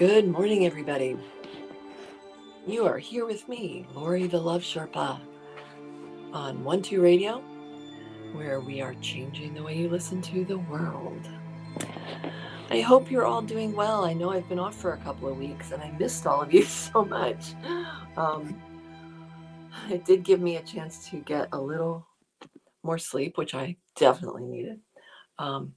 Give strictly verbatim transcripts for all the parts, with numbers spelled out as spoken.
Good morning, everybody. You are here with me, Lori the Love Sherpa, on one two Radio, where we are changing the way you listen to the world. I hope you're all doing well. I know I've been off for a couple of weeks and I missed all of you so much. Um, it did give me a chance to get a little more sleep, which I definitely needed. Um,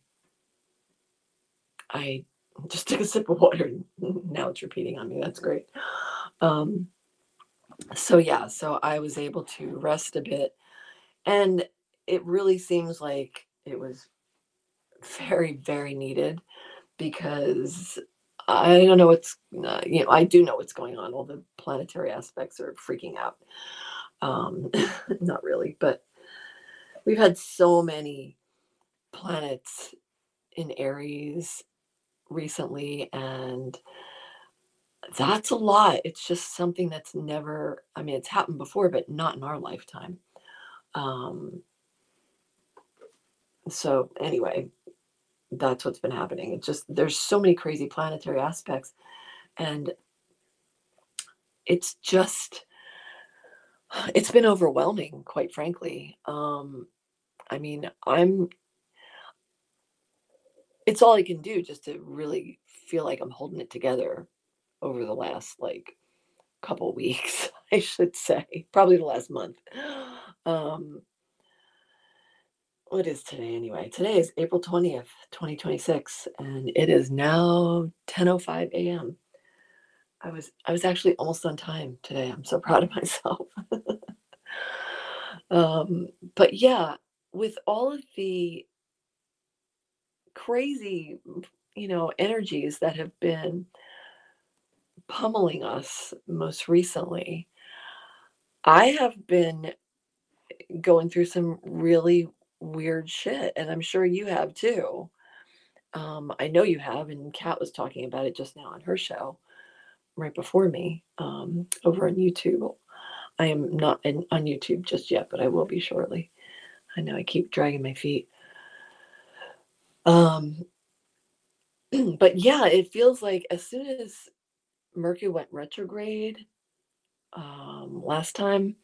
I just took a sip of water and now it's repeating on me. That's great. Um, so, yeah, so I was able to rest a bit. And it really seems like it was very, very needed because I don't know what's, uh, you know, I do know what's going on. All the planetary aspects are freaking out. Um, not really, but we've had so many planets in Aries recently, and that's a lot. It's just something that's never, I mean, it's happened before, but not in our lifetime. Um, so, anyway, that's what's been happening. It's just there's so many crazy planetary aspects, and it's just it's been overwhelming, quite frankly. Um, I mean, I'm it's all I can do just to really feel like I'm holding it together over the last like couple weeks, I should say, probably the last month. Um, what is today anyway? Today is April twentieth, twenty twenty-six, and it is now ten oh five a m. I was I was actually almost on time today. I'm so proud of myself. um, but yeah, with all of the crazy, you know, energies that have been pummeling us most recently, I have been going through some really weird shit, and I'm sure you have too. Um, I know you have, and Kat was talking about it just now on her show right before me, um, over on YouTube. I am not in, on YouTube just yet, but I will be shortly. I know I keep dragging my feet. Um, but yeah, it feels like as soon as Mercury went retrograde um, last time,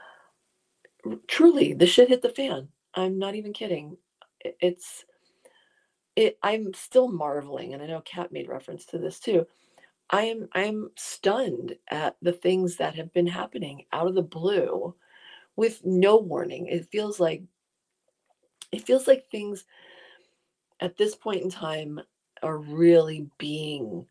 truly the shit hit the fan. I'm not even kidding. It, it's it. I'm still marveling, and I know Kat made reference to this too. I am I'm stunned at the things that have been happening out of the blue with no warning. It feels like it feels like things at this point in time are really being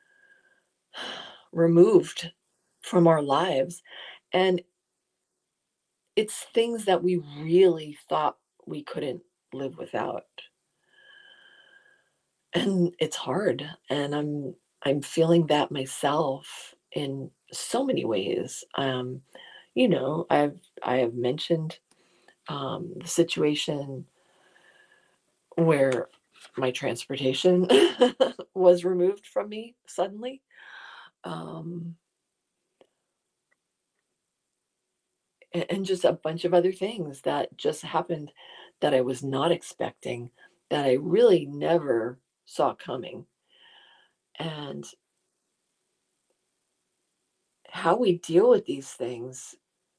removed from our lives. And it's things that we really thought we couldn't live without. And it's hard. And I'm I'm feeling that myself in so many ways. Um, you know, I've I have mentioned um, the situation where my transportation was removed from me suddenly. Um, and just a bunch of other things that just happened that I was not expecting, that I really never saw coming. And how we deal with these things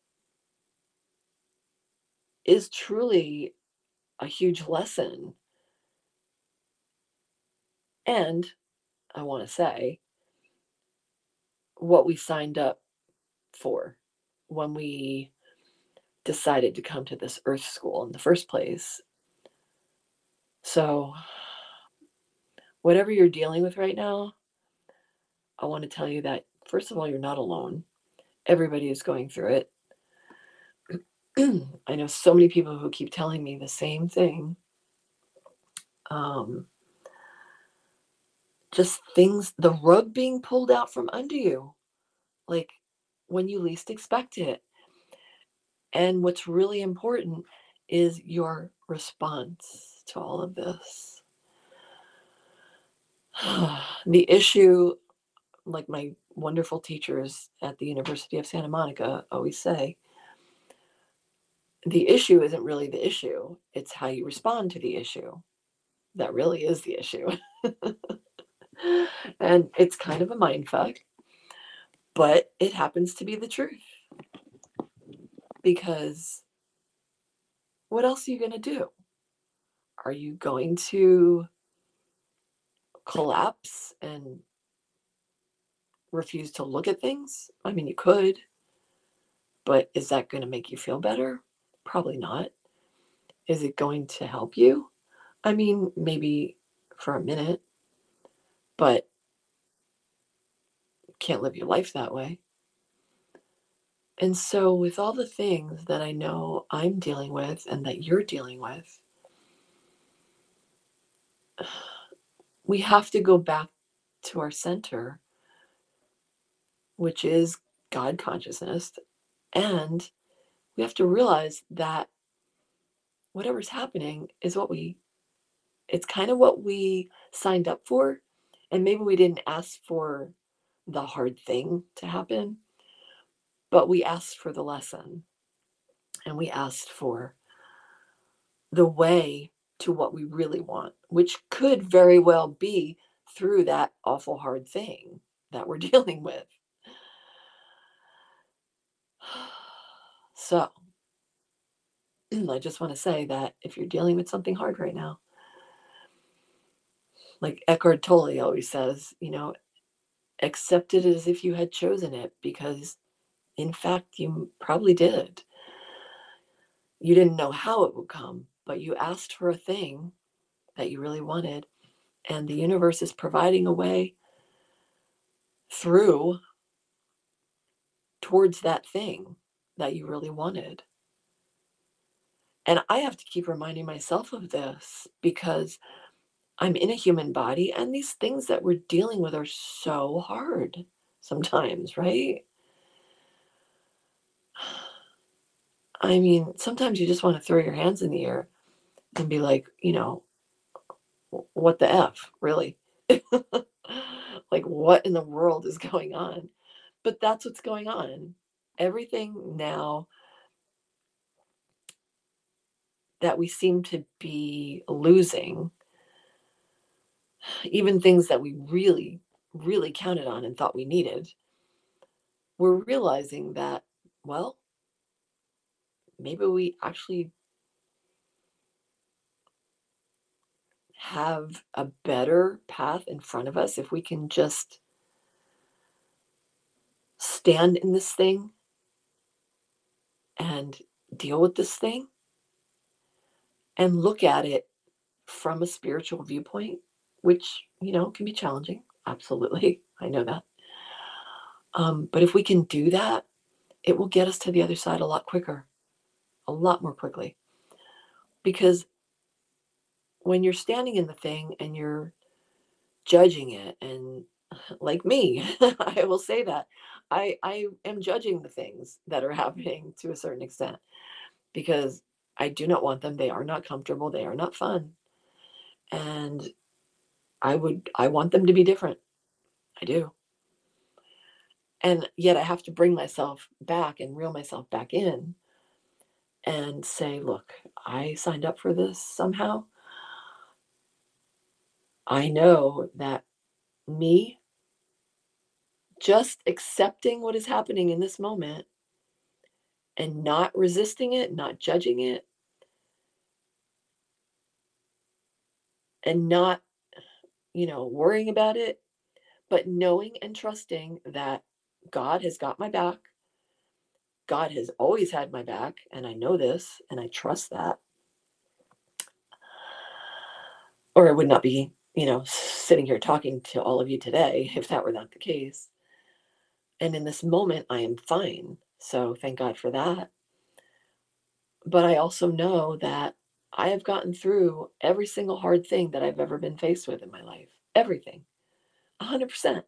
is truly a huge lesson. And I want to say what we signed up for when we decided to come to this earth school in the first place. So, whatever you're dealing with right now, I want to tell you that, first of all, you're not alone. Everybody is going through it. I know so many people who keep telling me the same thing. Um, just things, the rug being pulled out from under you, like when you least expect it. And what's really important is your response to all of this. The issue, like my wonderful teachers at the University of Santa Monica always say, the issue isn't really the issue. It's how you respond to the issue. That really is the issue. And it's kind of a mind fuck, but it happens to be the truth. Because what else are you going to do? Are you going to collapse and refuse to look at things? I mean, you could, but is that going to make you feel better? Probably not. Is it going to help you? I mean, maybe for a minute, but you can't live your life that way. And so, with all the things that I know I'm dealing with and that you're dealing with, we have to go back to our center, which is God consciousness. And we have to realize that whatever's happening is what we, it's kind of what we signed up for. And maybe we didn't ask for the hard thing to happen, but we asked for the lesson, and we asked for the way to what we really want, which could very well be through that awful hard thing that we're dealing with. So, I just want to say that if you're dealing with something hard right now, like Eckhart Tolle always says, you know, accept it as if you had chosen it, because in fact, you probably did. You didn't know how it would come, but you asked for a thing that you really wanted, and the universe is providing a way through towards that thing that you really wanted. And I have to keep reminding myself of this because I'm in a human body, and these things that we're dealing with are so hard sometimes, right? I mean, sometimes you just want to throw your hands in the air and be like, you know, what the F, really? Like, what in the world is going on? But that's what's going on. Everything now that we seem to be losing, even things that we really, really counted on and thought we needed, we're realizing that, well, maybe we actually have a better path in front of us if we can just stand in this thing and deal with this thing and look at it from a spiritual viewpoint, which, you know, can be challenging. Absolutely. I know that. Um, but if we can do that, it will get us to the other side a lot quicker, a lot more quickly. Because when you're standing in the thing and you're judging it, and like me, I will say that I, I am judging the things that are happening to a certain extent because I do not want them. They are not comfortable. They are not fun. And I would, I want them to be different. I do. And yet I have to bring myself back and reel myself back in and say, look, I signed up for this somehow. I know that me just accepting what is happening in this moment and not resisting it, not judging it, and not, you know, worrying about it, but knowing and trusting that God has got my back. God has always had my back, and I know this, and I trust that. Or I would not be, you know, sitting here talking to all of you today if that were not the case. And in this moment, I am fine. So thank God for that. But I also know that I have gotten through every single hard thing that I've ever been faced with in my life. Everything. one hundred percent.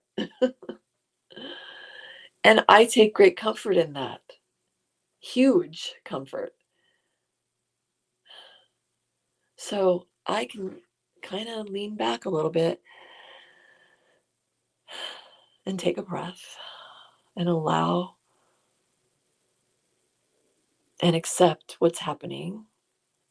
And I take great comfort in that. Huge comfort. So I can kind of lean back a little bit and take a breath and allow and accept what's happening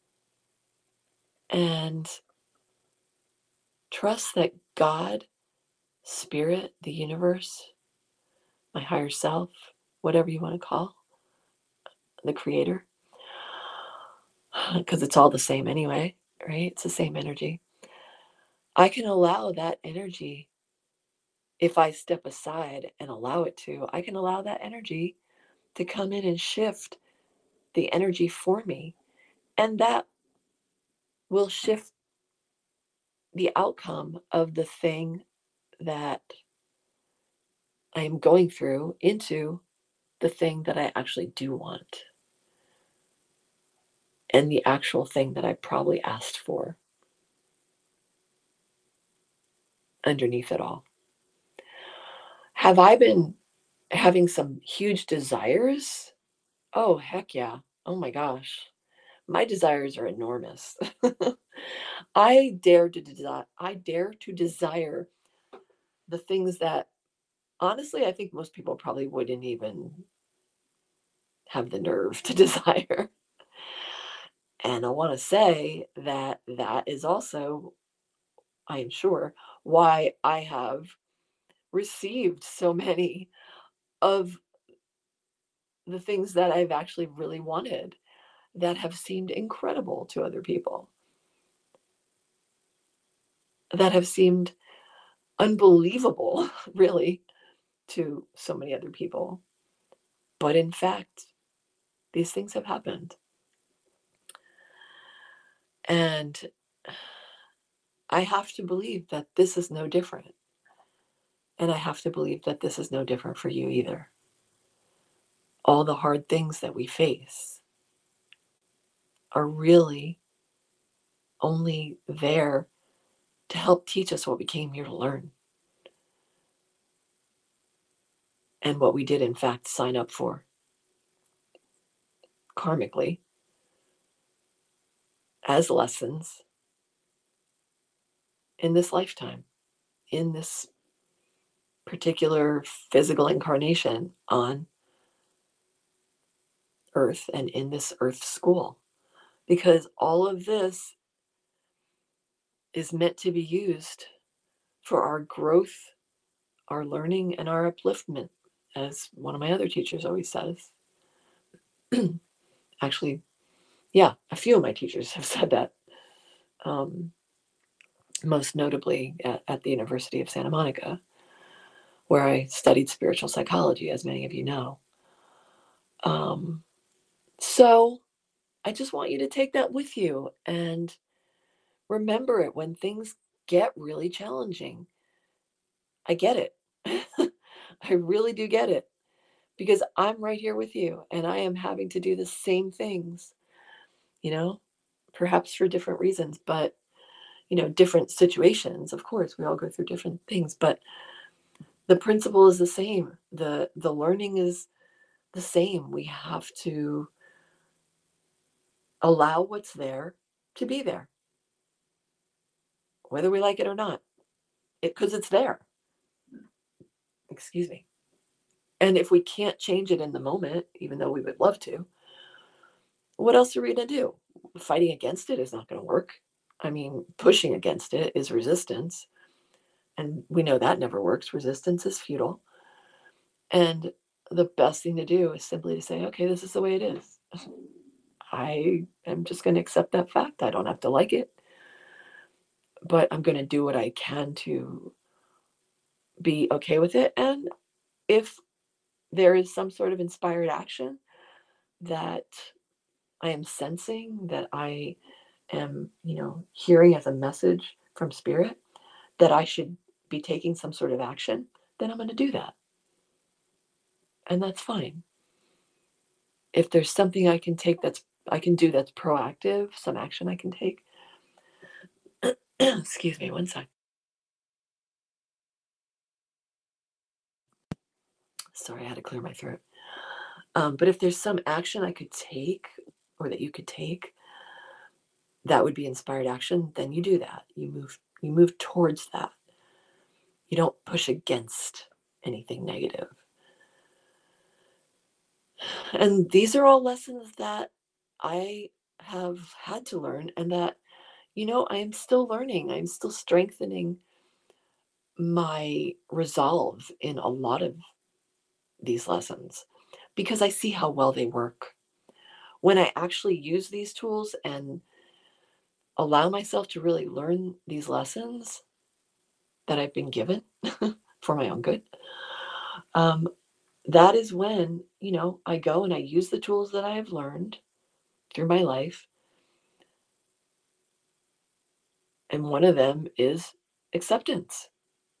and trust that God spirit, the universe, my higher self, whatever you want to call the creator, because it's all the same anyway, right? It's the same energy. I can allow that energy, if I step aside and allow it to, I can allow that energy to come in and shift the energy for me. And that will shift the outcome of the thing that I am going through into the thing that I actually do want and the actual thing that I probably asked for underneath it all. Have I been having some huge desires? Oh, heck yeah. Oh my gosh. My desires are enormous. I dare to desire I dare to desire the things that honestly I think most people probably wouldn't even have the nerve to desire. And I want to say that that is also, I am sure, why I have received so many of the things that I've actually really wanted that have seemed incredible to other people, that have seemed unbelievable, really, to so many other people. But in fact, these things have happened. And I have to believe that this is no different. And I have to believe that this is no different for you either. All the hard things that we face are really only there to help teach us what we came here to learn and what we did, in fact, sign up for karmically as lessons in this lifetime, in this particular physical incarnation on Earth and in this Earth school. Because all of this is meant to be used for our growth, our learning, and our upliftment, as one of my other teachers always says. Actually, yeah, a few of my teachers have said that. Um, most notably at, at the University of Santa Monica, where I studied spiritual psychology, as many of you know. Um, so I just want you to take that with you and remember it when things get really challenging. I get it. I really do get it because I'm right here with you and I am having to do the same things, you know, perhaps for different reasons, but, you know, different situations. Of course, we all go through different things, but the principle is the same. The the learning is the same. We have to allow what's there to be there, whether we like it or not, because it, it's there. Excuse me. And if we can't change it in the moment, even though we would love to, what else are we going to do? Fighting against it is not going to work. I mean, pushing against it is resistance. And we know that never works. Resistance is futile. And the best thing to do is simply to say, okay, this is the way it is. I am just going to accept that fact. I don't have to like it, but I'm going to do what I can to be okay with it. And if there is some sort of inspired action that I am sensing, that I am, you know, hearing as a message from spirit that I should be taking some sort of action, then I'm going to do that. And that's fine. If there's something I can take that's I can do that's proactive, some action I can take. Excuse me, one sec. Sorry, I had to clear my throat. Um, but if there's some action I could take or that you could take that would be inspired action, then you do that. You move you move towards that. You don't push against anything negative. And these are all lessons that I have had to learn and that, you know, I am still learning. I'm still strengthening my resolve in a lot of these lessons because I see how well they work. When I actually use these tools and allow myself to really learn these lessons that I've been given for my own good, um, that is when, you know, I go and I use the tools that I have learned through my life. And one of them is acceptance.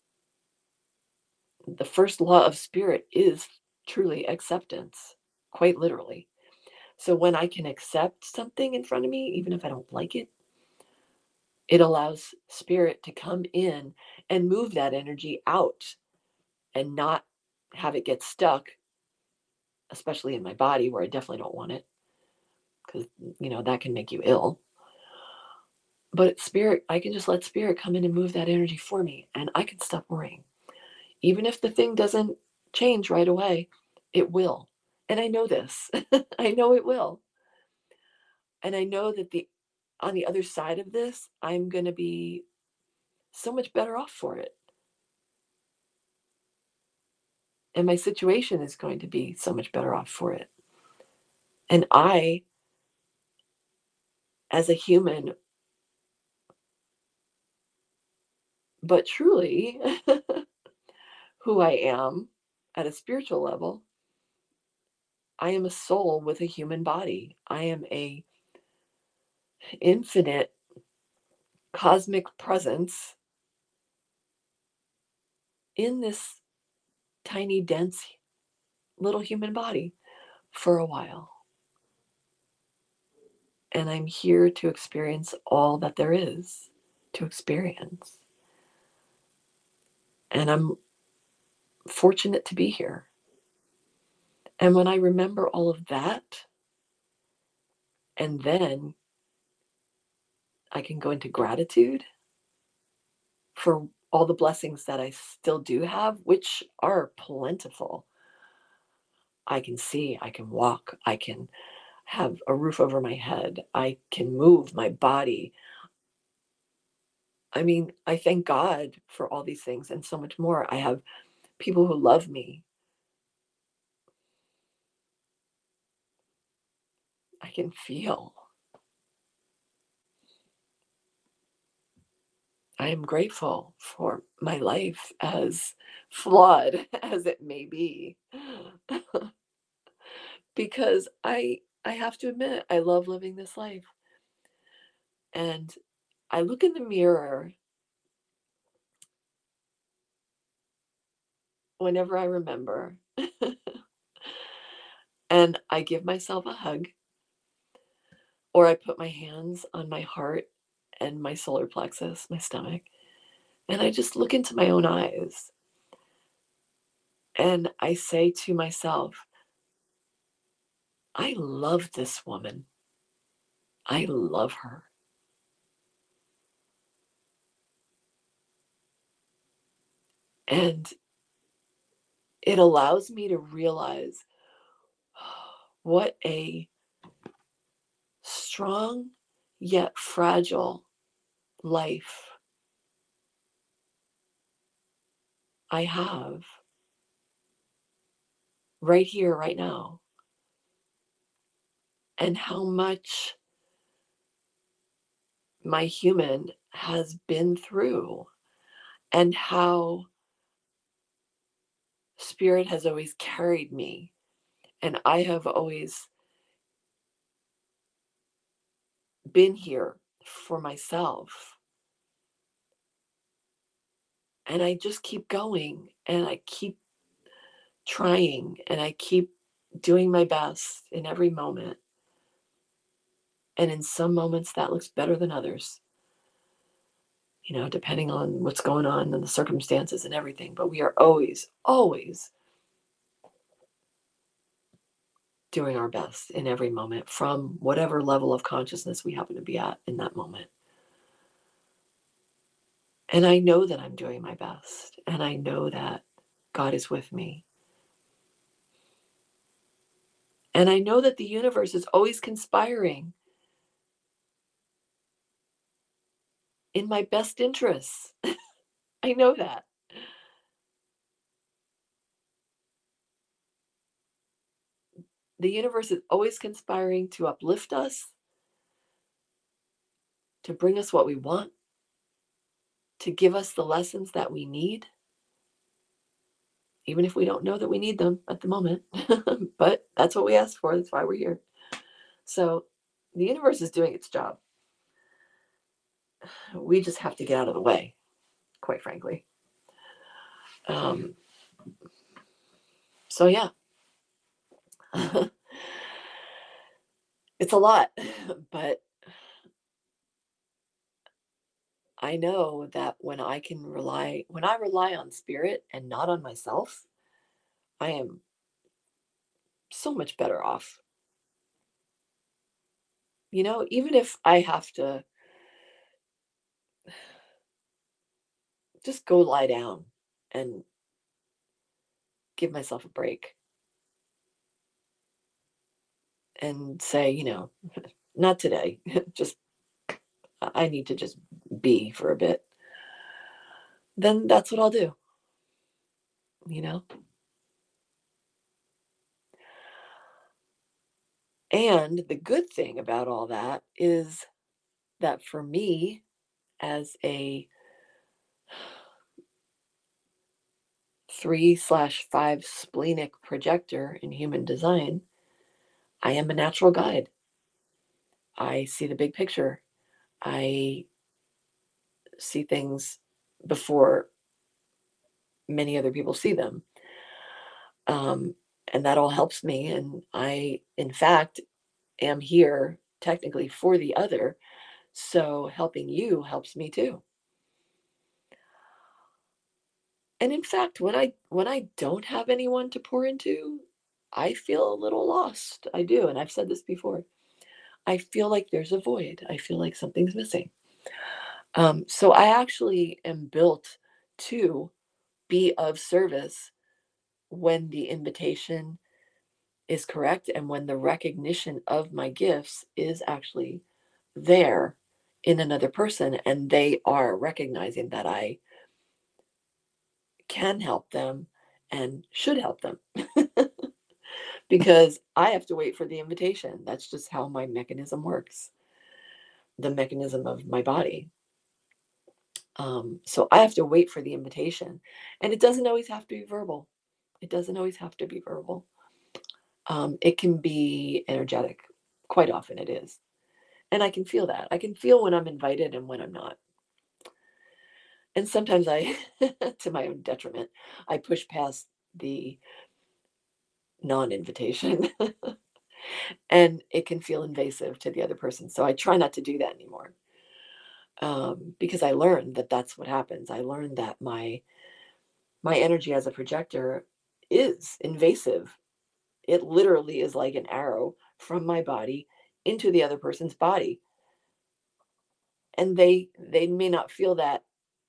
The first law of spirit is truly acceptance, quite literally. So when I can accept something in front of me, even if I don't like it, it allows spirit to come in and move that energy out and not have it get stuck, especially in my body where I definitely don't want it because, you know, that can make you ill. But spirit, I can just let spirit come in and move that energy for me and I can stop worrying. Even if the thing doesn't change right away, it will. And I know this. I know it will. And I know that the on the other side of this, I'm going to be so much better off for it. And my situation is going to be so much better off for it. And I, as a human, but truly who I am at a spiritual level, I am a soul with a human body. I am a infinite cosmic presence in this tiny, dense little human body for a while. And I'm here to experience all that there is to experience. And I'm fortunate to be here. And when I remember all of that, and then I can go into gratitude for all the blessings that I still do have, which are plentiful. I can see, I can walk, I can have a roof over my head, I can move my body. I mean, I thank God for all these things and so much more. I have people who love me. I can feel. I am grateful for my life, as flawed as it may be, because I I have to admit I love living this life. And I look in the mirror whenever I remember, and I give myself a hug, or I put my hands on my heart and my solar plexus, my stomach, and I just look into my own eyes and I say to myself, I love this woman. I love her. And it allows me to realize what a strong yet fragile life I have right here, right now, and how much my human has been through, and how spirit has always carried me, and I have always been here for myself. And I just keep going and I keep trying and I keep doing my best in every moment. And in some moments that looks better than others, you know, depending on what's going on and the circumstances and everything. But we are always, always doing our best in every moment from whatever level of consciousness we happen to be at in that moment. And I know that I'm doing my best. And I know that God is with me. And I know that the universe is always conspiring in my best interests. I know that. The universe is always conspiring to uplift us, to bring us what we want, to give us the lessons that we need, even if we don't know that we need them at the moment. But that's what we asked for. That's why we're here. So the universe is doing its job. We just have to get out of the way, quite frankly. Um, so, yeah, it's a lot, but I know that when I can rely, when I rely on spirit and not on myself, I am so much better off. You know, even if I have to just go lie down and give myself a break and say, you know, not today, just I need to just be for a bit, then that's what I'll do, you know? And the good thing about all that is that for me, as a three slash five splenic projector in human design, I am a natural guide. I see the big picture. I see things before many other people see them. Um, and that all helps me. And I, in fact, am here technically for the other. So helping you helps me too. And in fact, when I when I don't have anyone to pour into, I feel a little lost. I do, and I've said this before. I feel like there's a void. I feel like something's missing. Um, so I actually am built to be of service when the invitation is correct and when the recognition of my gifts is actually there in another person and they are recognizing that I can help them and should help them. Because I have to wait for the invitation. That's just how my mechanism works, the mechanism of my body. Um, so I have to wait for the invitation. And it doesn't always have to be verbal. It doesn't always have to be verbal. Um, it can be energetic. Quite often it is. And I can feel that. I can feel when I'm invited and when I'm not. And sometimes I, to my own detriment, I push past the non invitation and it can feel invasive to the other person. So I try not to do that anymore. Um, because I learned that that's what happens. I learned that my my energy as a projector is invasive. It literally is like an arrow from my body into the other person's body. And they they may not feel that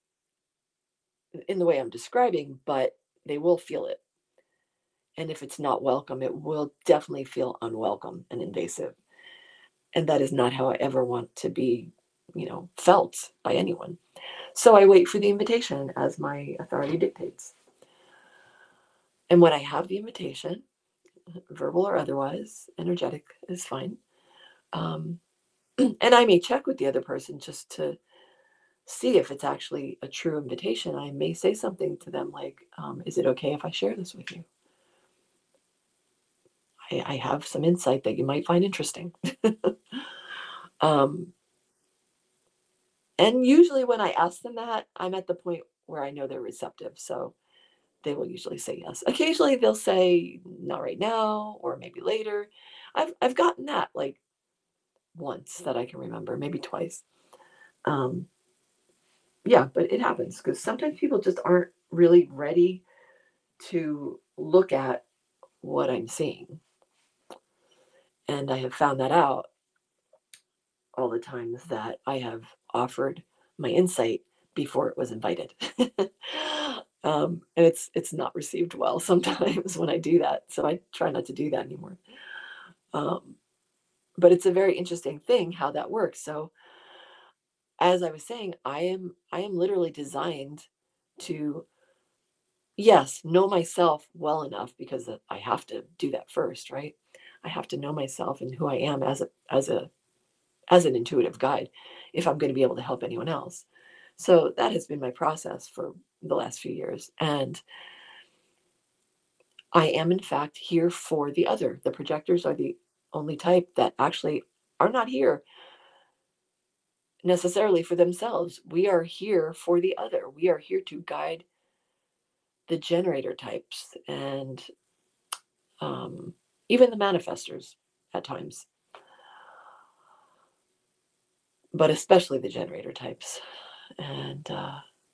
in the way I'm describing, but they will feel it. And if it's not welcome, it will definitely feel unwelcome and invasive. And that is not how I ever want to be, you know, felt by anyone. So I wait for the invitation as my authority dictates. And when I have the invitation, verbal or otherwise, energetic is fine. Um, and I may check with the other person just to see if it's actually a true invitation. I may say something to them like, um, is it okay if I share this with you? I, I have some insight that you might find interesting. um, and usually when I ask them that, I'm at the point where I know they're receptive. So they will usually say yes. Occasionally they'll say not right now or maybe later. I've I've gotten that like once that I can remember, maybe twice. Um, yeah, but it happens because sometimes people just aren't really ready to look at what I'm seeing. And I have found that out all the times that I have offered my insight before it was invited. um, and it's it's not received well sometimes when I do that. So I try not to do that anymore. Um, but it's a very interesting thing how that works. So as I was saying, I am I am literally designed to, yes, know myself well enough because I have to do that first, right? I have to know myself and who I am as a as a as an intuitive guide if I'm going to be able to help anyone else. So that has been my process for the last few years. And I am, in fact, here for the other. The projectors are the only type that actually are not here necessarily for themselves. We are here for the other. We are here to guide the generator types and um, even the manifestors at times, but especially the generator types. And uh,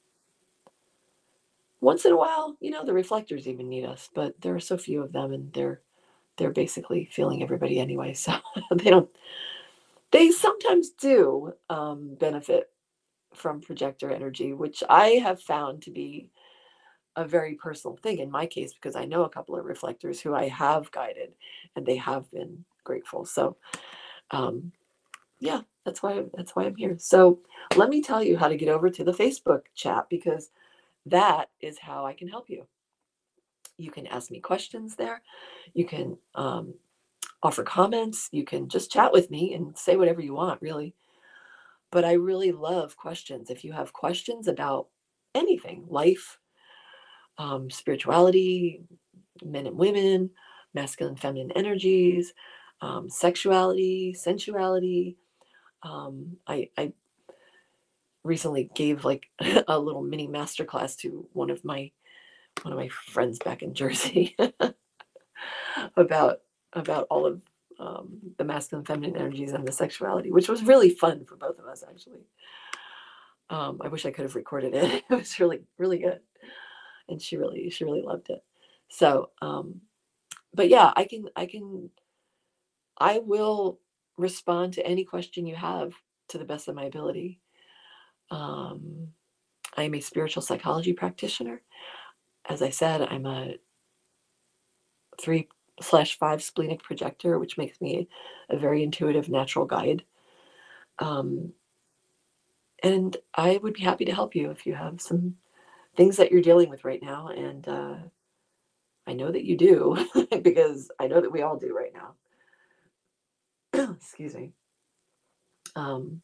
once in a while, you know, the reflectors even need us, but there are so few of them, and they're they're basically feeling everybody anyway. So they don't. They sometimes do um, benefit from projector energy, which I have found to be a very personal thing in my case, because I know a couple of reflectors who I have guided, and they have been grateful. So, um, yeah, that's why that's why I'm here. So let me tell you how to get over to the Facebook chat, because that is how I can help you. You can ask me questions there. You can um, offer comments. You can just chat with me and say whatever you want, really. But I really love questions. If you have questions about anything, life, um, spirituality, men and women, masculine, feminine energies, um, sexuality, sensuality. Um, I, I recently gave like a little mini masterclass to one of my one of my friends back in Jersey about about all of um, the masculine, feminine energies and the sexuality, which was really fun for both of us, actually. Um, I wish I could have recorded it. It was really, really good, and she really, she really loved it. So, um, but yeah, I can, I can, I will respond to any question you have to the best of my ability. Um, I am a spiritual psychology practitioner. As I said, I'm a three slash five splenic projector, which makes me a very intuitive natural guide. Um, and I would be happy to help you if you have some things that you're dealing with right now. And uh, I know that you do because I know that we all do right now. Excuse me. Um,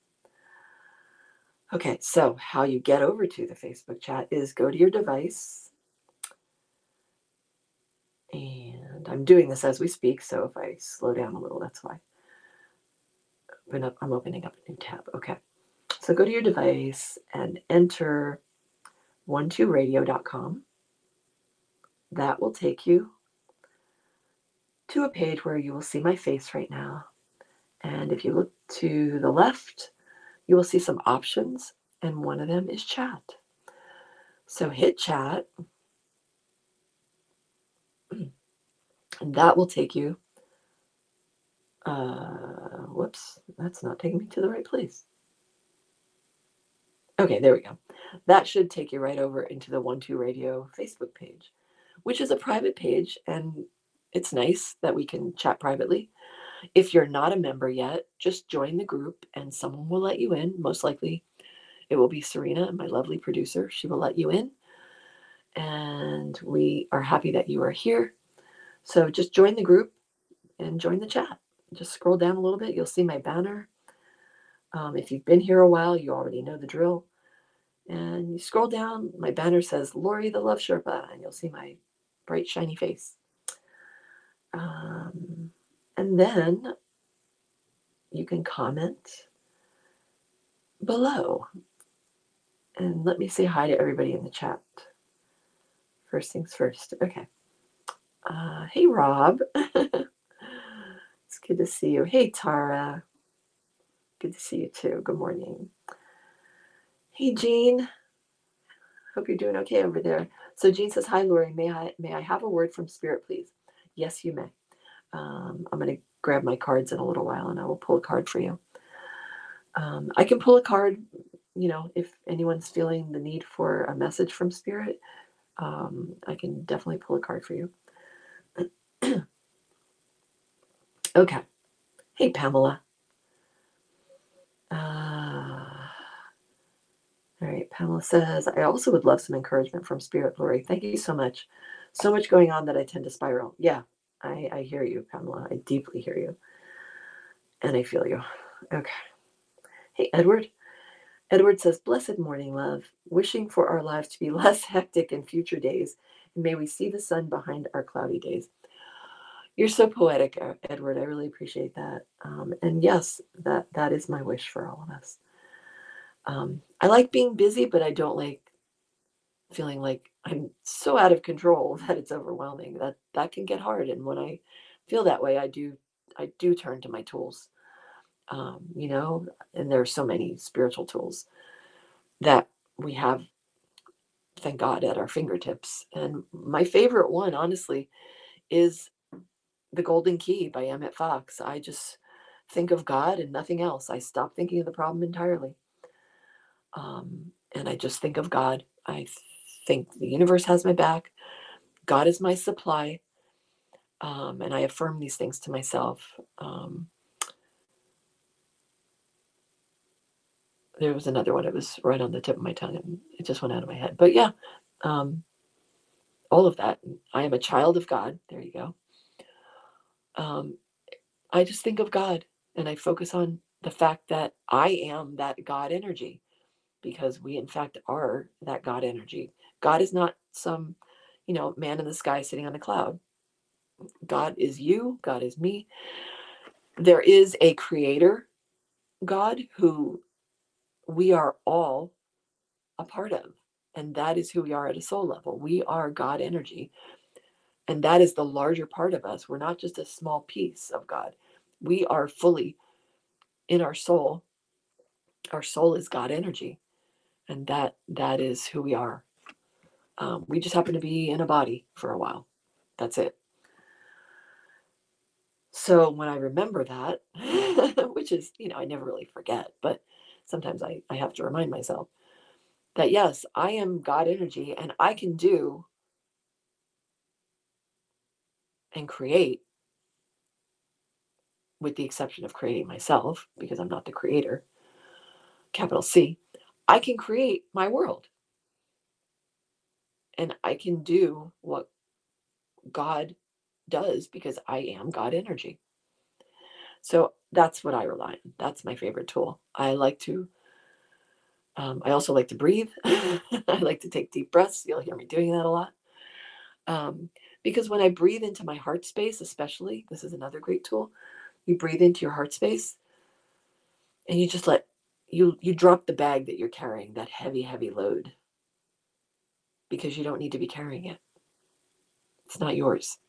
okay, so how you get over to the Facebook chat is go to your device. And I'm doing this as we speak, so if I slow down a little, that's why. Open up, I'm opening up a new tab. Okay. So go to your device and enter one two radio dot com. That will take you to a page where you will see my face right now. And if you look to the left, you will see some options, and one of them is chat. So hit chat, and that will take you. Uh, whoops, that's not taking me to the right place. Okay, there we go. That should take you right over into the one two Radio Facebook page, which is a private page, and it's nice that we can chat privately. If you're not a member yet, just join the group and someone will let you in. Most likely it will be Serena, my lovely producer. She will let you in. And we are happy that you are here. So just join the group and join the chat. Just scroll down a little bit. You'll see my banner. Um, if you've been here a while, you already know the drill. And you scroll down, my banner says Lori the Love Sherpa, and you'll see my bright, shiny face. Um, and then you can comment below. And let me say hi to everybody in the chat. First things first. Okay. Uh, hey, Rob. It's good to see you. Hey, Tara. Good to see you too. Good morning. Hey, Jean. Hope you're doing okay over there. So Jean says, hi, Lori. May I may I have a word from Spirit, please? Yes, you may. Um, I'm going to grab my cards in a little while, and I will pull a card for you. Um, I can pull a card, you know, if anyone's feeling the need for a message from Spirit. Um, I can definitely pull a card for you. Okay. Hey, Pamela. Uh, all right. Pamela says, I also would love some encouragement from Spirit, Lori. Thank you so much. So much going on that I tend to spiral. Yeah. I, I hear you, Pamela. I deeply hear you. And I feel you. Okay. Hey, Edward. Edward says, Blessed morning, love. Wishing for our lives to be less hectic in future days. And may we see the sun behind our cloudy days. You're so poetic, uh, Edward. I really appreciate that. Um, and yes, that that is my wish for all of us. Um, I like being busy, but I don't like feeling like I'm so out of control that it's overwhelming. That that can get hard. And when I feel that way, I do I do turn to my tools. Um, you know, and there are so many spiritual tools that we have, thank God, at our fingertips. And my favorite one, honestly, is The Golden Key by Emmett Fox. I just think of God and nothing else. I stop thinking of the problem entirely. Um, and I just think of God. I think the universe has my back. God is my supply. Um, and I affirm these things to myself. Um, there was another one. It was right on the tip of my tongue and it just went out of my head. But yeah, um, all of that. I am a child of God. There you go. Um, I just think of God and I focus on the fact that I am that God energy because we, in fact, are that God energy. God is not some, you know, man in the sky sitting on a cloud. God is you, God is me. There is a creator God who we are all a part of. And that is who we are at a soul level. We are God energy. And that is the larger part of us. We're not just a small piece of God. We are fully in our soul. Our soul is God energy. And that that is who we are. Um, we just happen to be in a body for a while. That's it. So when I remember that, which is, you know, I never really forget, but sometimes I, I have to remind myself that yes, I am God energy and I can do and create, with the exception of creating myself, because I'm not the creator, capital C, I can create my world and I can do what God does because I am God energy. So that's what I rely on. That's my favorite tool. I like to, um, I also like to breathe. I like to take deep breaths. You'll hear me doing that a lot. Um, because when I breathe into my heart space, especially, this is another great tool. You breathe into your heart space and you just let, you, you drop the bag that you're carrying, that heavy, heavy load, because you don't need to be carrying it. It's not yours.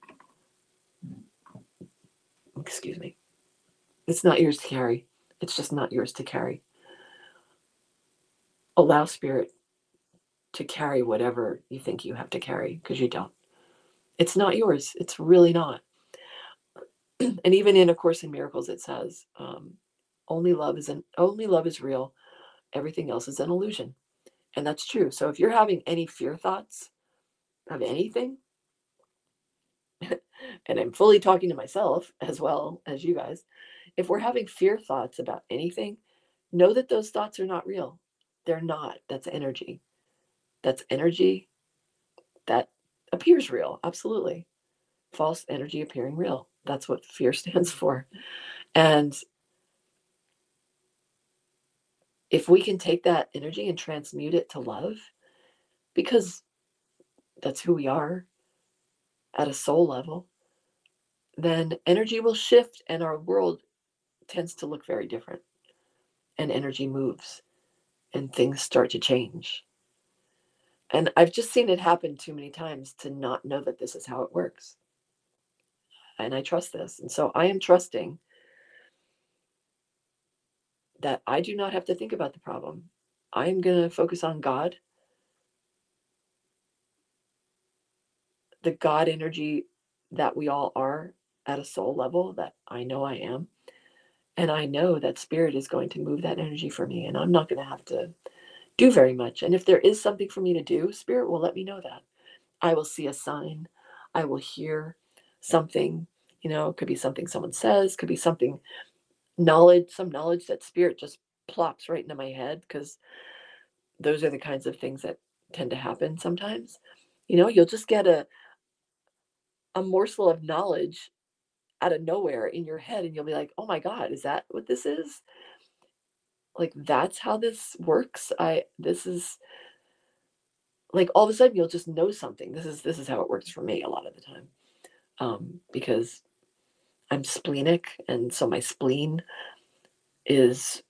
Excuse me. It's not yours to carry. It's just not yours to carry. Allow spirit to carry whatever you think you have to carry because you don't. It's not yours. It's really not. And even in A Course in Miracles, it says, um, only love is an only love is real. Everything else is an illusion. And that's true. So if you're having any fear thoughts of anything, and I'm fully talking to myself as well as you guys, if we're having fear thoughts about anything, know that those thoughts are not real. They're not. That's energy. That's energy that appears real. Absolutely. False energy appearing real. That's what fear stands for. And if we can take that energy and transmute it to love, because that's who we are at a soul level, then energy will shift and our world tends to look very different. And energy moves and things start to change. And I've just seen it happen too many times to not know that this is how it works. And I trust this. And so I am trusting that I do not have to think about the problem. I am going to focus on God, the God energy that we all are at a soul level, that I know I am. And I know that spirit is going to move that energy for me. And I'm not going to have to do very much. And if there is something for me to do, spirit will let me know that. I will see a sign. I will hear something. You know, it could be something someone says, could be something, knowledge, some knowledge that spirit just plops right into my head, because those are the kinds of things that tend to happen sometimes. You know, you'll just get a, a morsel of knowledge out of nowhere in your head, and you'll be like, "Oh my God, is that what this is? Like, that's how this works? I this is" like, all of a sudden, you'll just know something. This is this is how it works for me a lot of the time, um, because I'm splenic, and so my spleen is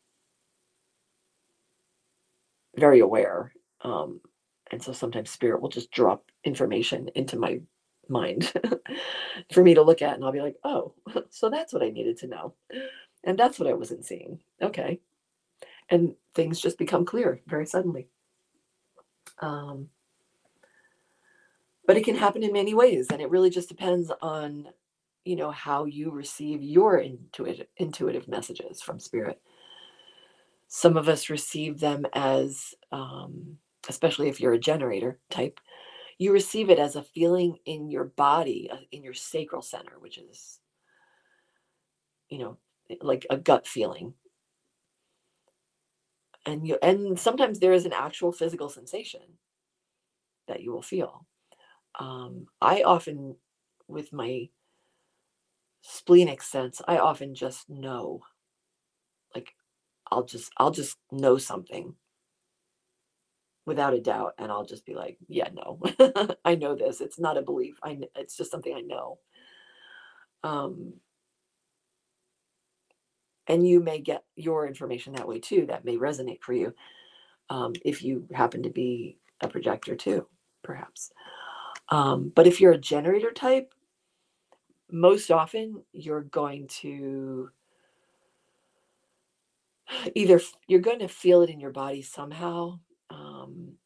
very aware, um, and so sometimes spirit will just drop information into my mind for me to look at, and I'll be like, "Oh, so that's what I needed to know, and that's what I wasn't seeing. Okay." And things just become clear very suddenly. Um, but it can happen in many ways, and it really just depends on, you know, how you receive your intuitive intuitive messages from spirit. Some of us receive them as, um, especially if you're a generator type, you receive it as a feeling in your body, uh, in your sacral center, which is, you know, like a gut feeling. And you and sometimes there is an actual physical sensation that you will feel. Um, I often, with my splenic sense, I often just know, like I'll just I'll just know something without a doubt, and I'll just be like, yeah, no, I know this. It's not a belief. I kn- it's just something I know. Um, and you may get your information that way too. That may resonate for you, um, if you happen to be a projector too, perhaps. Um, but if you're a generator type, most often you're going to either you're going to feel it in your body somehow. Um,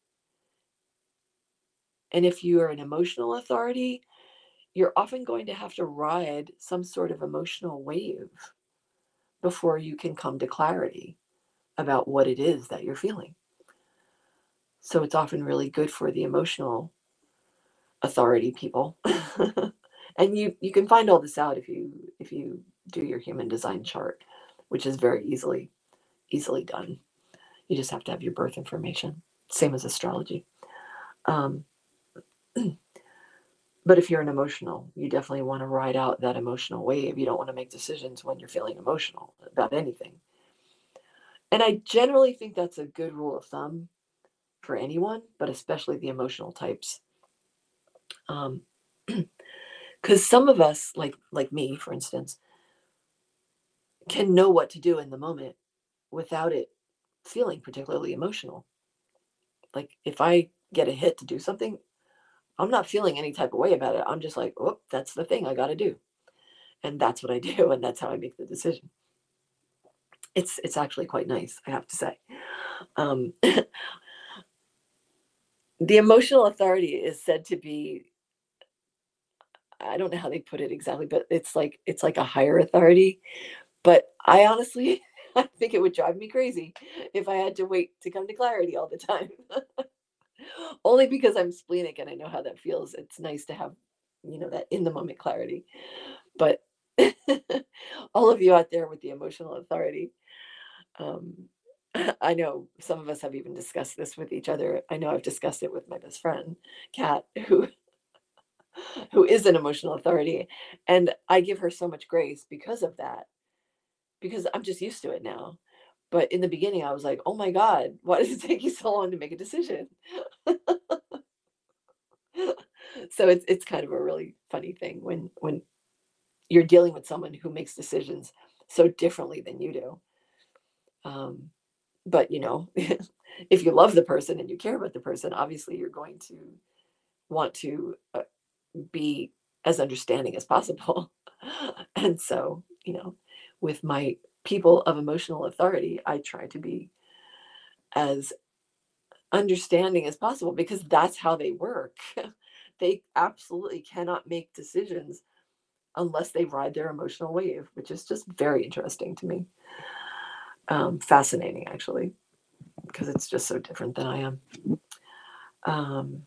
and if you are an emotional authority, you're often going to have to ride some sort of emotional wave before you can come to clarity about what it is that you're feeling. So it's often really good for the emotional authority people. And you you can find all this out if you if you do your human design chart, which is very easily easily done. You just have to have your birth information, same as astrology. Um, but if you're an emotional, you definitely want to ride out that emotional wave. You don't want to make decisions when you're feeling emotional about anything. And I generally think that's a good rule of thumb for anyone, but especially the emotional types. Um, because some of us, like like me, for instance, can know what to do in the moment without it feeling particularly emotional. Like if I get a hit to do something, I'm not feeling any type of way about it. I'm just like, oh, that's the thing I got to do, and that's what I do, and that's how I make the decision. It's it's actually quite nice, I have to say. Um, the emotional authority is said to be, I don't know how they put it exactly, but it's like it's like a higher authority. But I honestly, I think it would drive me crazy if I had to wait to come to clarity all the time. Only because I'm splenic and I know how that feels. It's nice to have, you know, that in the moment clarity. But all of you out there with the emotional authority, um, I know some of us have even discussed this with each other. I know I've discussed it with my best friend, Kat, who who is an emotional authority, and I give her so much grace because of that, because I'm just used to it now. But in the beginning, I was like, "Oh my God, why does it take you so long to make a decision?" So it's it's kind of a really funny thing when when you're dealing with someone who makes decisions so differently than you do. Um, but you know, if you love the person and you care about the person, obviously you're going to want to uh, be as understanding as possible. And so, you know, with my people of emotional authority, I try to be as understanding as possible because that's how they work. They absolutely cannot make decisions unless they ride their emotional wave, which is just very interesting to me. Um, fascinating, actually, because it's just so different than I am. Um,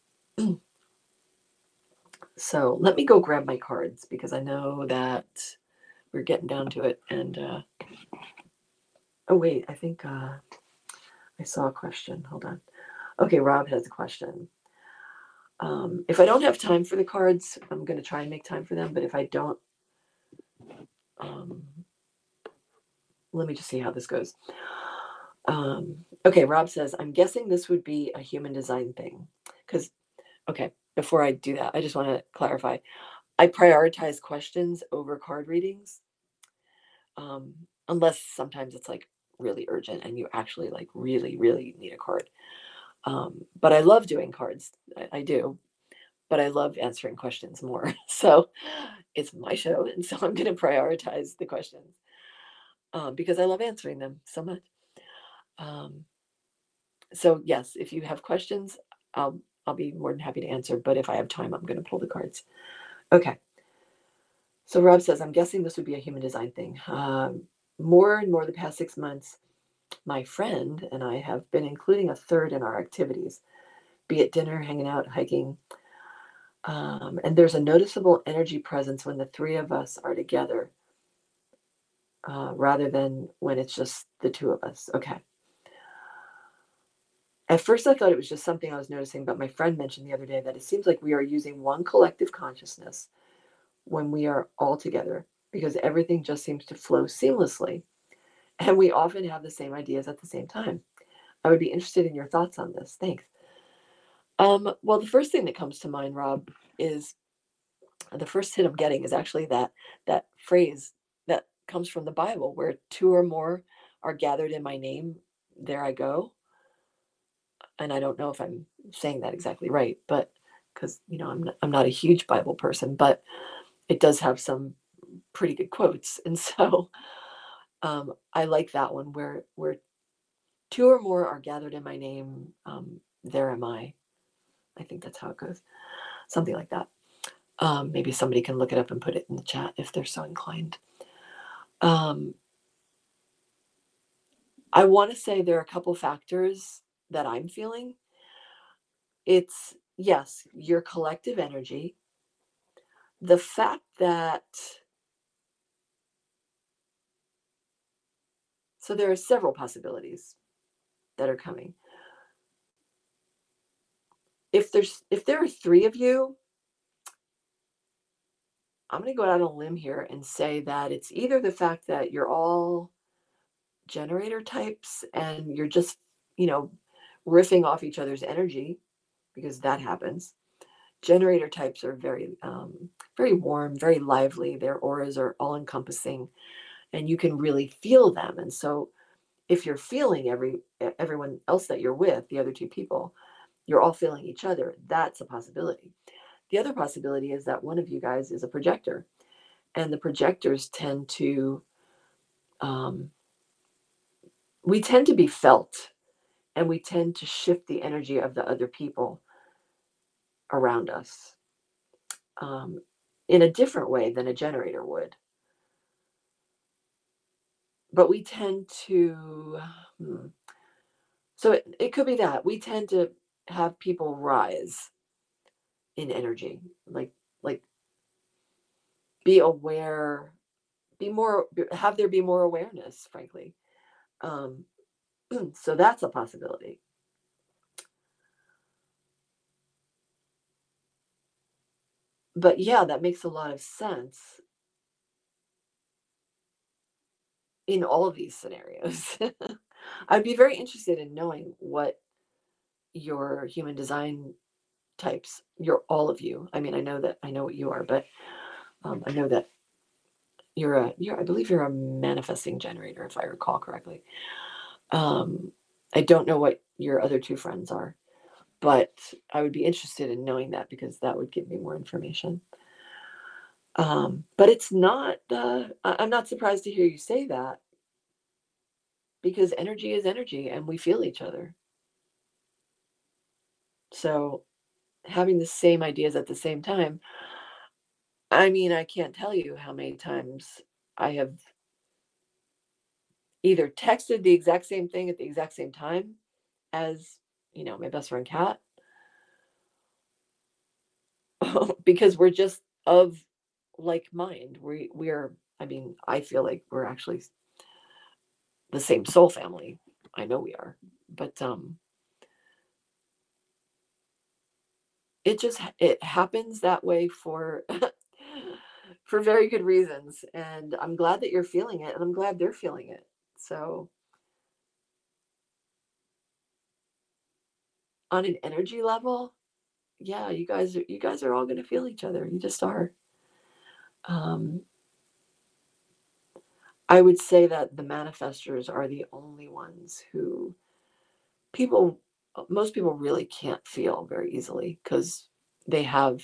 so let me go grab my cards because I know that we're getting down to it. And uh, oh, wait, I think uh, I saw a question. Hold on. Okay, Rob has a question. Um, if I don't have time for the cards, I'm going to try and make time for them. But if I don't, um, let me just see how this goes. Um, okay, Rob says, I'm guessing this would be a human design thing. Because, okay, before I do that, I just want to clarify. I prioritize questions over card readings, um, unless sometimes it's like really urgent and you actually like really, really need a card. Um, but I love doing cards. I, I do. But I love answering questions more. So it's my show. And so I'm going to prioritize the questions um, because I love answering them so much. Um, so yes, if you have questions, I'll, I'll be more than happy to answer. But if I have time, I'm going to pull the cards. Okay. So Rob says, I'm guessing this would be a human design thing. Um, more and more the past six months, my friend and I have been including a third in our activities, be it dinner, hanging out, hiking. Um, and there's a noticeable energy presence when the three of us are together, uh, rather than when it's just the two of us. Okay. At first, I thought it was just something I was noticing, but my friend mentioned the other day that it seems like we are using one collective consciousness when we are all together because everything just seems to flow seamlessly. And we often have the same ideas at the same time. I would be interested in your thoughts on this. Thanks. Um, well, the first thing that comes to mind, Rob, is the first hit I'm getting is actually that that phrase that comes from the Bible, where two or more are gathered in my name, there I go. And I don't know if I'm saying that exactly right, but because you know I'm not, I'm not a huge Bible person, but it does have some pretty good quotes, and so um, I like that one where where two or more are gathered in my name, um, there am I. I think that's how it goes, something like that. Um, maybe somebody can look it up and put it in the chat if they're so inclined. Um, I want to say there are a couple factors that I'm feeling. It's, yes, your collective energy, the fact that, so there are several possibilities that are coming. If there's, if there are three of you, I'm going to go out on a limb here and say that it's either the fact that you're all generator types and you're just, you know, riffing off each other's energy, because that happens. Generator types are very, um, very warm, very lively. Their auras are all encompassing, and you can really feel them. And so, if you're feeling every everyone else that you're with, the other two people, you're all feeling each other. That's a possibility. The other possibility is that one of you guys is a projector, and the projectors tend to, um, we tend to be felt, and we tend to shift the energy of the other people around us, um, in a different way than a generator would. But we tend to, hmm, so it, it could be that we tend to have people rise in energy, like like be aware, be more, have there be more awareness, frankly. Um, so that's a possibility. But yeah, that makes a lot of sense in all of these scenarios. I'd be very interested in knowing what your human design types, your all of you. I mean, I know that I know what you are, but um, I know that you're a you're I believe you're a manifesting generator, if I recall correctly. Um, I don't know what your other two friends are, but I would be interested in knowing that because that would give me more information. Um, but it's not. Uh, I- I'm not surprised to hear you say that because energy is energy, and we feel each other. So having the same ideas at the same time. I mean, I can't tell you how many times I have either texted the exact same thing at the exact same time as, you know, my best friend Kat, because we're just of like mind. We we're I mean, I feel like we're actually the same soul family. I know we are. But um it just ha- it happens that way for for very good reasons. And I'm glad that you're feeling it, and I'm glad they're feeling it. So on an energy level, yeah, you guys are you guys are all going to feel each other. You just are. Um, I would say that the manifestors are the only ones who people most people really can't feel very easily because they have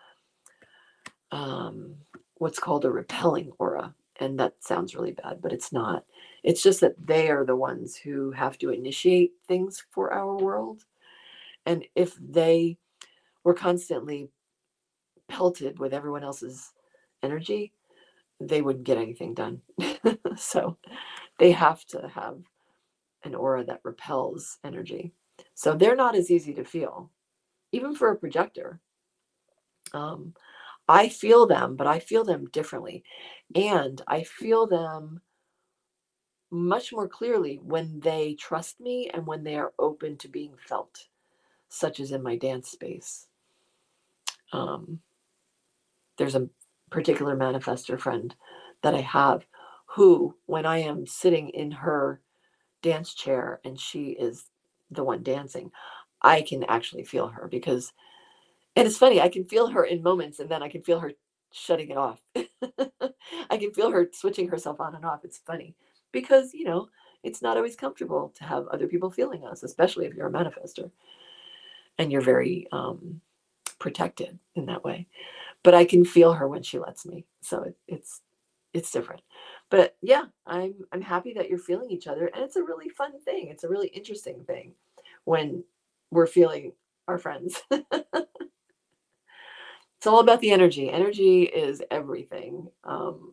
um, what's called a repelling aura. And that sounds really bad, but it's not. It's just that they are the ones who have to initiate things for our world. And if they were constantly pelted with everyone else's energy, they wouldn't get anything done. So they have to have an aura that repels energy. So they're not as easy to feel, even for a projector. Um, I feel them, but I feel them differently. And I feel them much more clearly when they trust me and when they are open to being felt, such as in my dance space. Um, there's a particular manifestor friend that I have who, when I am sitting in her dance chair and she is the one dancing, I can actually feel her because, and it's funny, I can feel her in moments and then I can feel her shutting it off. I can feel her switching herself on and off. It's funny because, you know, it's not always comfortable to have other people feeling us, especially if you're a manifester and you're very um, protected in that way. But I can feel her when she lets me. So it, it's it's different. But yeah, I'm I'm happy that you're feeling each other, and it's a really fun thing. It's a really interesting thing when we're feeling our friends. It's all about the energy. Energy is everything. Um,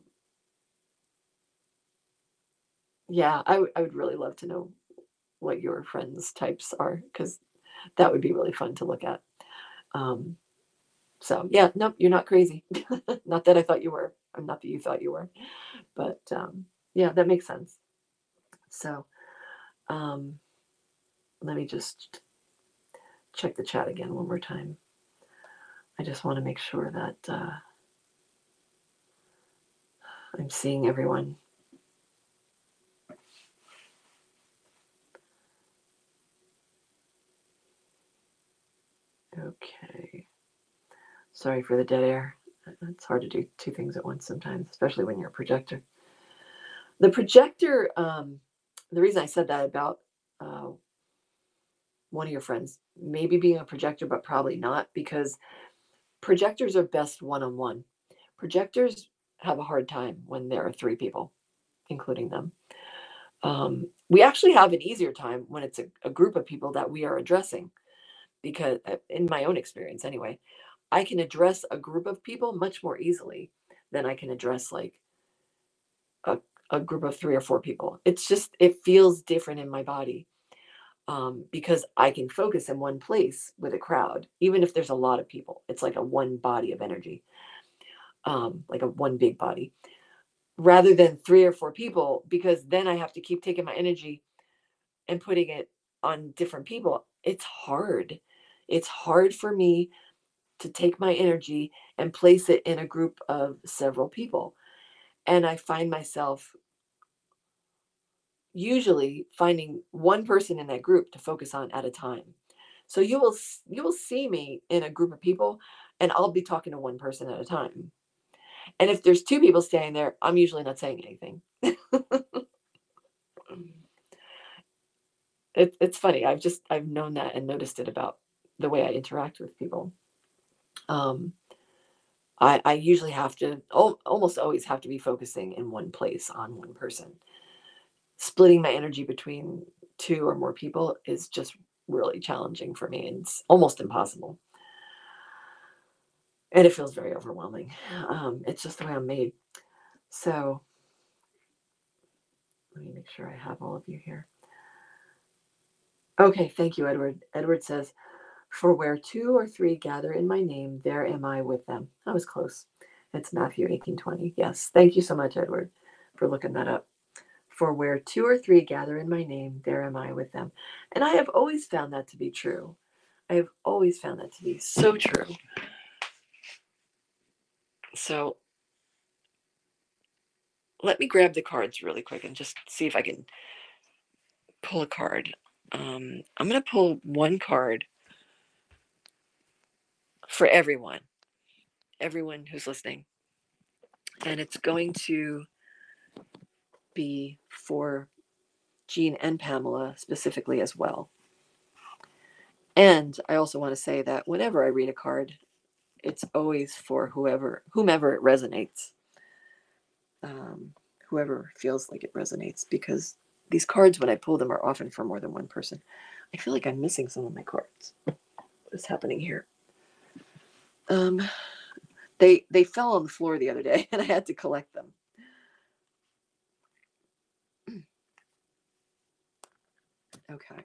yeah, I, w- I would really love to know what your friends' types are because that would be really fun to look at. Um, so yeah, nope, you're not crazy. Not that I thought you were, or not that you thought you were, but um, yeah, that makes sense. So um, let me just check the chat again one more time. I just want to make sure that uh, I'm seeing everyone. Okay. Sorry for the dead air. It's hard to do two things at once sometimes, especially when you're a projector. The projector, um, the reason I said that about uh, one of your friends maybe being a projector, but probably not, because projectors are best one on one. Projectors have a hard time when there are three people, including them. Um, we actually have an easier time when it's a, a group of people that we are addressing, because, uh, in my own experience anyway, I can address a group of people much more easily than I can address like a, a group of three or four people. It's just, it feels different in my body um, because I can focus in one place with a crowd, even if there's a lot of people. It's like a one body of energy, um, like a one big body, rather than three or four people, because then I have to keep taking my energy and putting it on different people. It's hard. It's hard for me to take my energy and place it in a group of several people. And I find myself usually finding one person in that group to focus on at a time. So you will you will see me in a group of people and I'll be talking to one person at a time. And if there's two people standing there, I'm usually not saying anything. it, it's funny. I've just I've known that and noticed it about the way I interact with people. Um, I, I usually have to al- almost always have to be focusing in one place on one person. Splitting my energy between two or more people is just really challenging for me. It's almost impossible. And it feels very overwhelming. Um, it's just the way I'm made. So let me make sure I have all of you here. Okay, thank you, Edward. Edward says, for where two or three gather in my name, there am I with them. That was close. It's Matthew eighteen twenty. Yes, thank you so much, Edward, for looking that up. For where two or three gather in my name, there am I with them. And I have always found that to be true. I have always found that to be so true. So let me grab the cards really quick and just see if I can pull a card. Um, I'm going to pull one card for everyone, everyone who's listening. And it's going to be for Jean and Pamela specifically as well. And I also want to say that whenever I read a card, it's always for whoever, whomever it resonates. Um, whoever feels like it resonates, because these cards, when I pull them, are often for more than one person. I feel like I'm missing some of my cards. What is happening here? Um, they they fell on the floor the other day, and I had to collect them. Okay.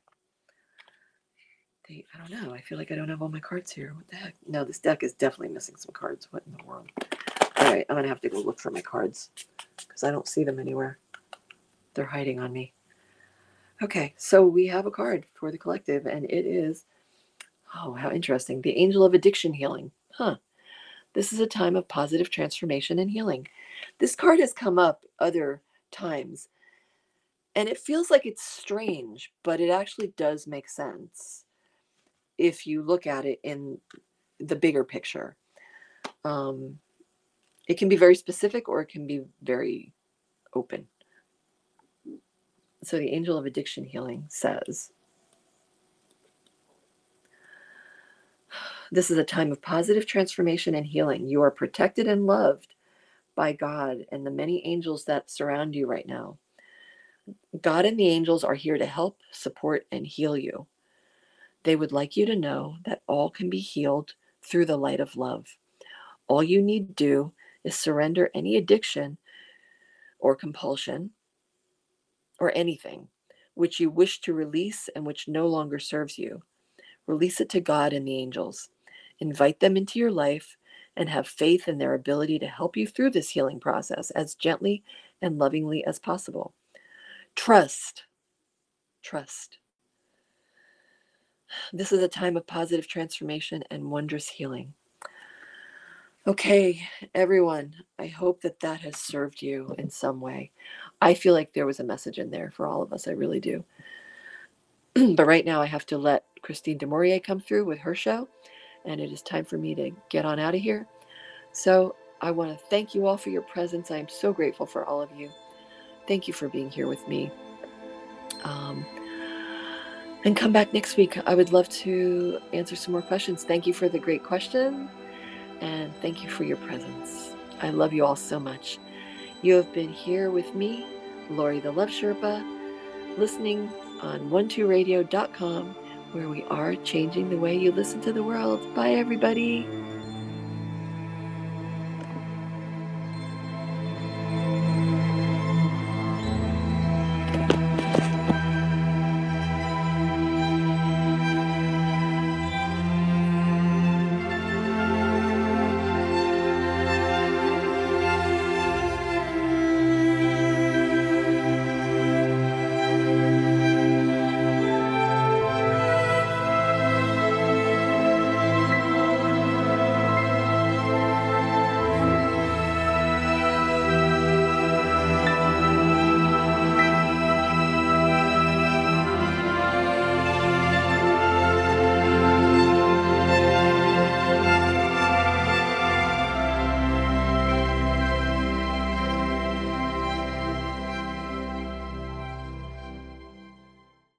They, I don't know. I feel like I don't have all my cards here. What the heck? No, this deck is definitely missing some cards. What in the world? All right, I'm gonna have to go look for my cards because I don't see them anywhere. They're hiding on me. Okay, so we have a card for the collective, and it is, oh, how interesting. The Angel of Addiction Healing. Huh. This is a time of positive transformation and healing. This card has come up other times, and it feels like it's strange, but it actually does make sense if you look at it in the bigger picture. Um, it can be very specific or it can be very open. So the Angel of Addiction Healing says, this is a time of positive transformation and healing. You are protected and loved by God and the many angels that surround you right now. God and the angels are here to help, support, and heal you. They would like you to know that all can be healed through the light of love. All you need to do is surrender any addiction or compulsion or anything which you wish to release and which no longer serves you. Release it to God and the angels. Invite them into your life and have faith in their ability to help you through this healing process as gently and lovingly as possible. Trust. Trust. This is a time of positive transformation and wondrous healing. Okay, everyone, I hope that that has served you in some way. I feel like there was a message in there for all of us. I really do. But right now I have to let Christine Demorier come through with her show, and it is time for me to get on out of here. So I want to thank you all for your presence. I am so grateful for all of you. Thank you for being here with me. Um, and come back next week. I would love to answer some more questions. Thank you for the great question. And thank you for your presence. I love you all so much. You have been here with me, Lori the Love Sherpa, listening on one two radio dot com, where we are changing the way you listen to the world. Bye, everybody.